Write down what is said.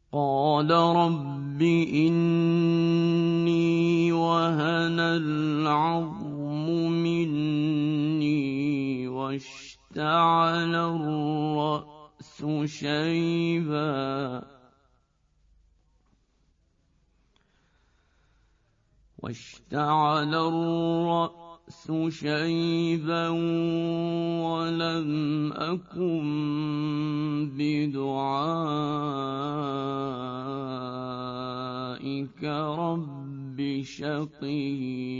قال رب إني وهن العظم مني واشتعل الرأس شيبا ولم أكن بدعائك رب شقيا.